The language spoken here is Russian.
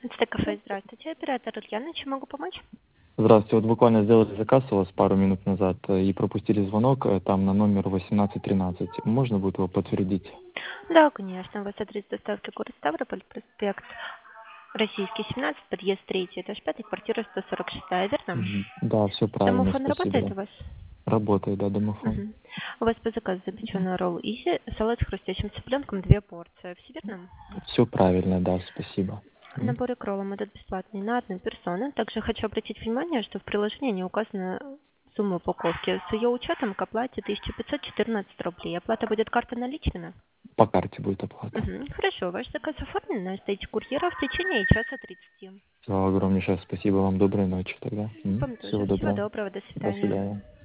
Стек-кафе, здравствуйте. Оператор Ульяна, чем могу помочь? Здравствуйте. Вот буквально сделали заказ у вас пару минут назад и пропустили звонок там на номер 1813. Можно будет его подтвердить? Да, конечно. У вас адрес доставки город Ставрополь, проспект Российский, 17, подъезд 3, этаж 5, квартира 146, верно? Да, все правильно, Домофон работает спасибо. у вас? Работает, да, домофон. Мгм. У вас по заказу запеченный ролл изи, салат с хрустящим цыпленком, 2 порции. Все верно? Все правильно, да, спасибо. Наборы к роллам идут бесплатные на одну персону. Также хочу обратить внимание, что в приложении не указана сумма упаковки. С ее учетом к оплате 1514 рублей. Оплата будет картой наличными? По карте будет оплата. Хорошо, ваш заказ оформлен, ждите курьера в течение часа 30. Все, огромнейшее спасибо вам. Доброй ночи тогда. Вам тоже. Всего Всего доброго. доброго, до До свидания. свидания.